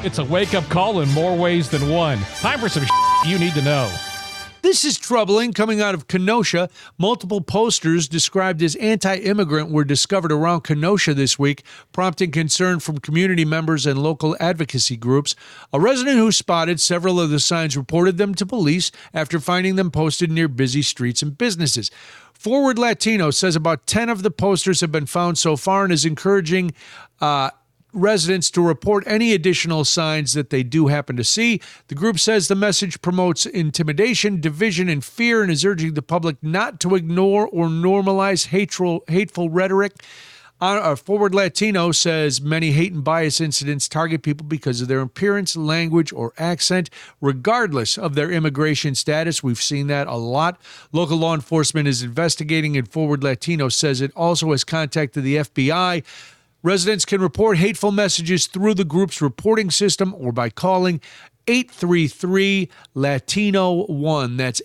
It's a wake-up call in more ways than one. Time for some you need to know. This is troubling. Coming out of Kenosha, multiple posters described as anti-immigrant were discovered around Kenosha this week, prompting concern from community members and local advocacy groups. A resident who spotted several of the signs reported them to police after finding them posted near busy streets and businesses. Forward Latino says about 10 of the posters have been found so far and is encouraging residents to report any additional signs that they do happen to see. The group says the message promotes intimidation, division, and fear and is urging the public not to ignore or normalize hateful rhetoric. Forward Latino says many hate and bias incidents target people because of their appearance, language, or accent, regardless of their immigration status. We've seen that a lot. Local law enforcement is investigating, and Forward Latino says it also has contacted the FBI. Residents can report hateful messages through the group's reporting system or by calling 833-LATINO-1. That's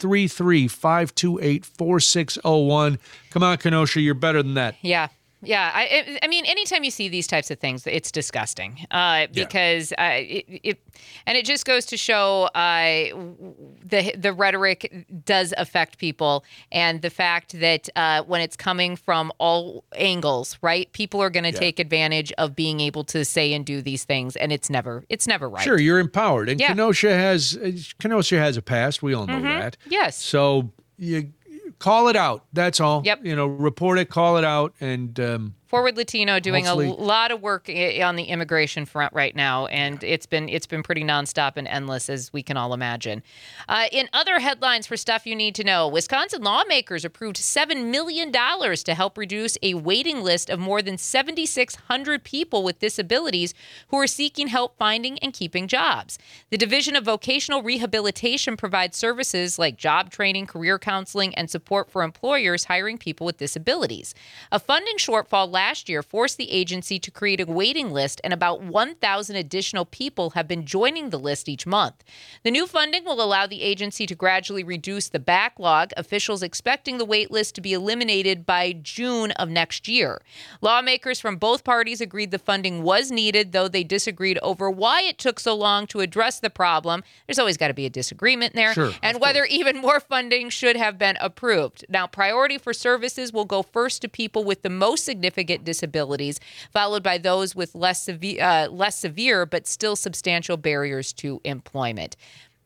833-528-4601. Come on, Kenosha, you're better than that. Yeah. Yeah, I mean, anytime you see these types of things, it's disgusting because it just goes to show the rhetoric does affect people, and the fact that when it's coming from all angles, right, people are going to take advantage of being able to say and do these things, and it's never right. Sure, you're empowered, and Kenosha has a past. We all know that. Yes. So you call it out. That's all. Yep. Report it, call it out, and Forward Latino doing a lot of work on the immigration front right now, and it's been pretty nonstop and endless, as we can all imagine. In other headlines for stuff you need to know, Wisconsin lawmakers approved $7 million to help reduce a waiting list of more than 7,600 people with disabilities who are seeking help finding and keeping jobs. The Division of Vocational Rehabilitation provides services like job training, career counseling, and support for employers hiring people with disabilities. A funding shortfall last year forced the agency to create a waiting list, and about 1,000 additional people have been joining the list each month. The new funding will allow the agency to gradually reduce the backlog, officials expecting the wait list to be eliminated by June of next year. Lawmakers from both parties agreed the funding was needed, though they disagreed over why it took so long to address the problem. There's always got to be a disagreement there. Sure, and whether even more funding should have been approved. Now, priority for services will go first to people with the most significant disabilities, followed by those with less severe but still substantial barriers to employment.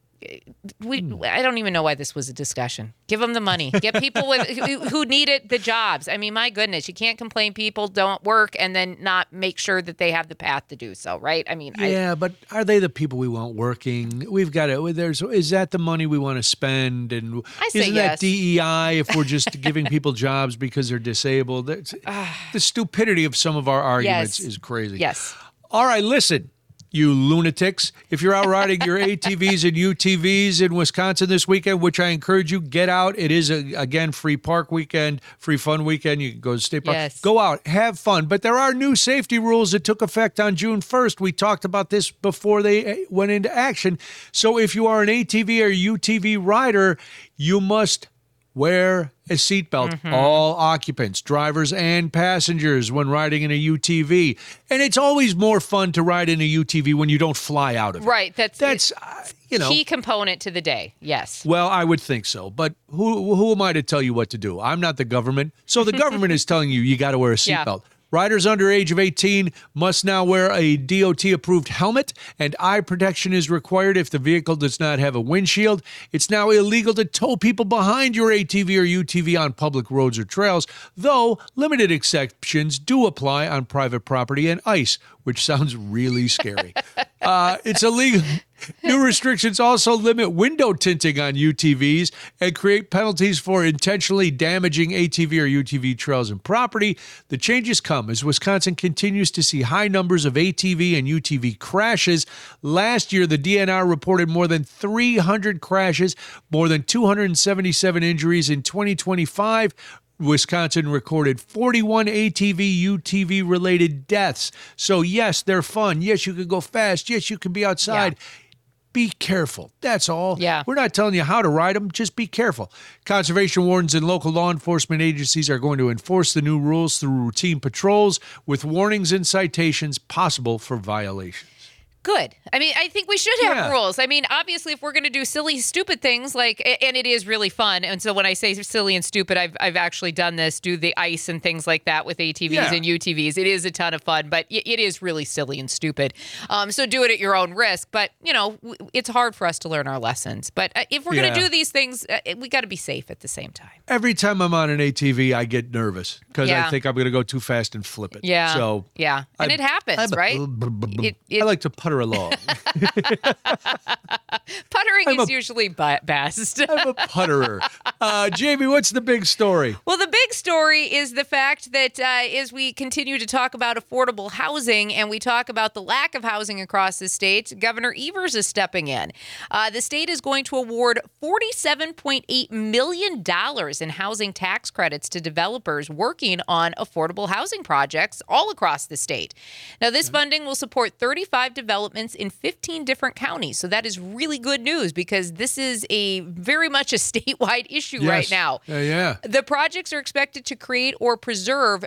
I don't even know why this was a discussion. Give them the money. Get people who need it the jobs. I mean, my goodness, you can't complain people don't work and then not make sure that they have the path to do so, right? I mean, but are they the people we want working? We've got to. Is that the money we want to spend? And isn't that DEI if we're just giving people jobs because they're disabled? The stupidity of some of our arguments is crazy. Yes. All right, listen. You lunatics. If you're out riding your ATVs and UTVs in Wisconsin this weekend, which I encourage you, get out. It is, again, free park weekend, free fun weekend. You can go to state park. Yes. Go out, have fun. But there are new safety rules that took effect on June 1st. We talked about this before they went into action. So if you are an ATV or UTV rider, you must wear a seatbelt, all occupants, drivers and passengers, when riding in a UTV. And it's always more fun to ride in a UTV when you don't fly out of it. Right. That's key component to the day. Yes. Well, I would think so. But who am I to tell you what to do? I'm not the government. So the government is telling you got to wear a seatbelt. Yeah. Riders under age of 18 must now wear a DOT-approved helmet, and eye protection is required if the vehicle does not have a windshield. It's now illegal to tow people behind your ATV or UTV on public roads or trails, though limited exceptions do apply on private property and ice, which sounds really scary. It's illegal. New restrictions also limit window tinting on UTVs and create penalties for intentionally damaging ATV or UTV trails and property. The changes come as Wisconsin continues to see high numbers of ATV and UTV crashes. Last year, the DNR reported more than 300 crashes, more than 277 injuries. In 2025, Wisconsin recorded 41 ATV, UTV-related deaths. So, yes, they're fun. Yes, you can go fast. Yes, you can be outside. Yeah. Be careful. That's all. Yeah. We're not telling you how to ride them. Just be careful. Conservation wardens and local law enforcement agencies are going to enforce the new rules through routine patrols with warnings and citations possible for violations. Good. I mean, I think we should have rules. I mean, obviously, if we're going to do silly, stupid things and it is really fun. And so when I say silly and stupid, I've actually done this, do the ice and things like that with ATVs and UTVs. It is a ton of fun, but it is really silly and stupid. So do it at your own risk. But, it's hard for us to learn our lessons. But if we're going to do these things, we got to be safe at the same time. Every time I'm on an ATV, I get nervous because I think I'm going to go too fast and flip it. Yeah. So and it happens, right? I like to putter along. Puttering is usually best. I'm a putterer. Jamie, what's the big story? Well, the big story is the fact that as we continue to talk about affordable housing and we talk about the lack of housing across the state, Governor Evers is stepping in. The state is going to award $47.8 million in housing tax credits to developers working on affordable housing projects all across the state. Now, this funding will support 35 developments in 15 different counties. So that is really good news because this is very much a statewide issue right now. The projects are expected to create or preserve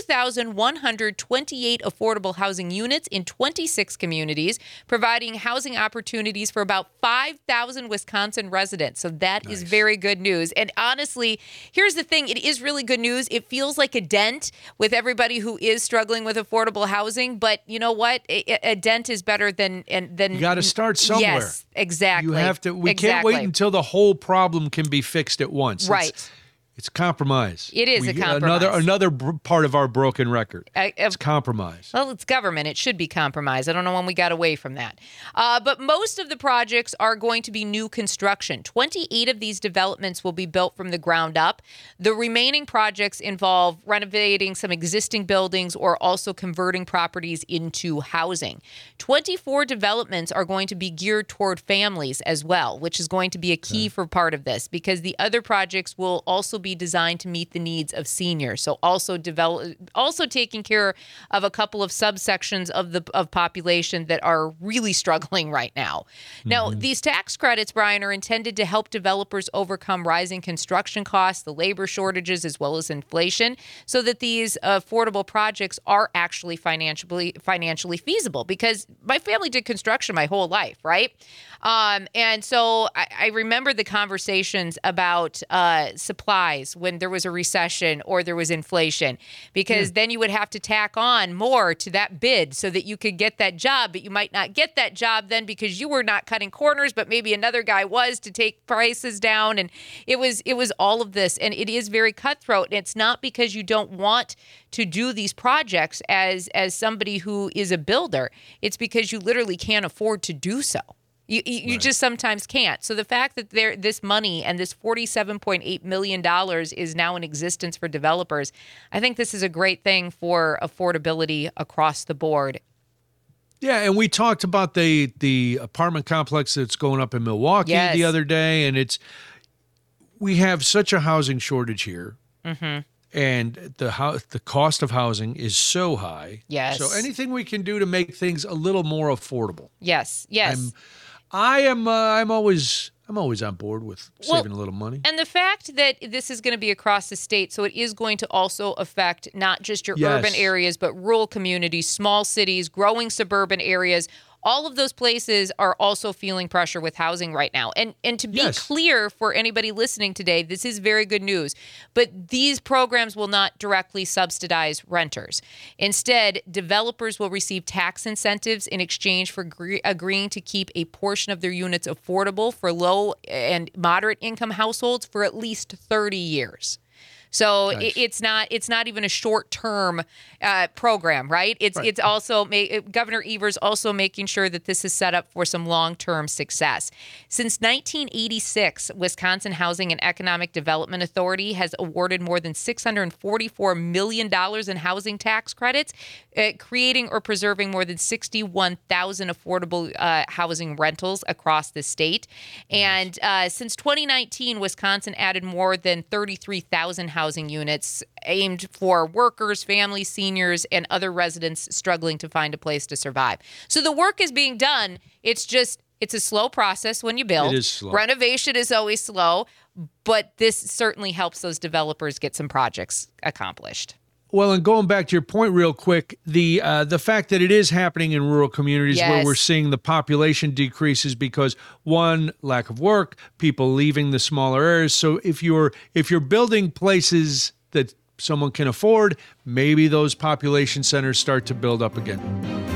2,128 affordable housing units in 26 communities, providing housing opportunities for about 5,000 Wisconsin residents. So that is very good news. And honestly, here's the thing. It is really good news. It feels like a dent with everybody who is struggling with affordable housing. But you know what? A dent is better than you got to start somewhere. Yes, exactly. You have to. We can't wait until the whole problem can be fixed at once. Right. It's compromise. It is a compromise. Another part of our broken record. It's compromise. Well, it's government. It should be compromise. I don't know when we got away from that. But most of the projects are going to be new construction. 28 of these developments will be built from the ground up. The remaining projects involve renovating some existing buildings or also converting properties into housing. 24 developments are going to be geared toward families as well, which is going to be a key for part of this because the other projects will also be designed to meet the needs of seniors. So also taking care of a couple of subsections of population that are really struggling right now. Now, these tax credits, Brian, are intended to help developers overcome rising construction costs, the labor shortages, as well as inflation, so that these affordable projects are actually financially feasible. Because my family did construction my whole life, right? And so I remember the conversations about supplies when there was a recession or there was inflation, because then you would have to tack on more to that bid so that you could get that job, but you might not get that job then because you were not cutting corners, but maybe another guy was to take prices down. And it was all of this. And it is very cutthroat. And it's not because you don't want to do these projects as somebody who is a builder. It's because you literally can't afford to do so. You just sometimes can't. So the fact that this money and this $47.8 million is now in existence for developers, I think this is a great thing for affordability across the board. Yeah, and we talked about the apartment complex that's going up in Milwaukee the other day, and we have such a housing shortage here. And the cost of housing is so high. Yes. So anything we can do to make things a little more affordable. Yes. I'm always on board with saving a little money. And the fact that this is going to be across the state, so it is going to also affect not just your urban areas, but rural communities, small cities, growing suburban areas. All of those places are also feeling pressure with housing right now. And to be clear for anybody listening today, this is very good news. But these programs will not directly subsidize renters. Instead, developers will receive tax incentives in exchange for agreeing to keep a portion of their units affordable for low and moderate income households for at least 30 years. So it's not even a short-term program, right? It's also Governor Evers also making sure that this is set up for some long-term success. Since 1986, Wisconsin Housing and Economic Development Authority has awarded more than $644 million in housing tax credits, creating or preserving more than 61,000 affordable housing rentals across the state. And since 2019, Wisconsin added more than 33,000 housing units aimed for workers, families, seniors, and other residents struggling to find a place to survive. So the work is being done. It's a slow process when you build. It is slow. Renovation is always slow, but this certainly helps those developers get some projects accomplished. Well, and going back to your point real quick, the fact that it is happening in rural communities where we're seeing the population decreases because, one, lack of work, people leaving the smaller areas. So if you're building places that someone can afford, maybe those population centers start to build up again.